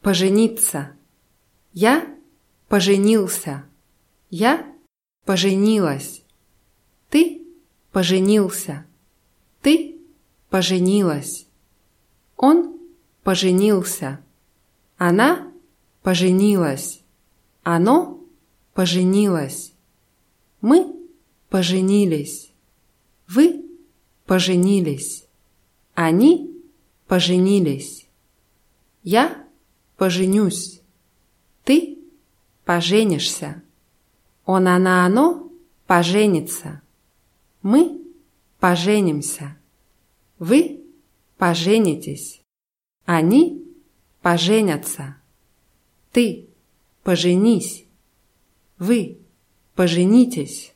Пожениться. Я поженился. Я поженилась. Ты поженился. Ты поженилась. Он поженился. Она поженилась. Оно поженилось. Мы поженились. Вы поженились. Они поженились. Я поженюсь. Ты поженишься. Он, она, оно поженится. Мы поженимся. Вы поженитесь. Они поженятся. Ты поженись. Вы поженитесь.